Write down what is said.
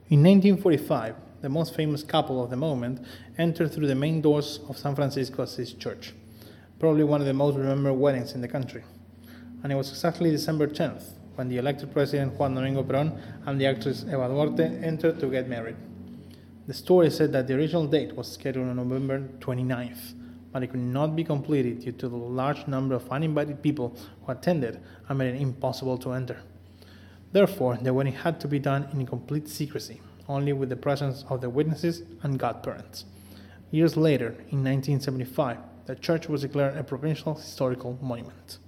In 1945, the most famous couple of the moment entered through the main doors of San Francisco Assisi Church, probably one of the most remembered weddings in the country. And it was exactly December 10th when the elected president Juan Domingo Perón and the actress Eva Duarte entered to get married. The story said that the original date was scheduled on November 29th, but it could not be completed due to the large number of uninvited people who attended and made it impossible to enter. Therefore, the wedding had to be done in complete secrecy, only with the presence of the witnesses and godparents. Years later, in 1975, the church was declared a provincial historical monument.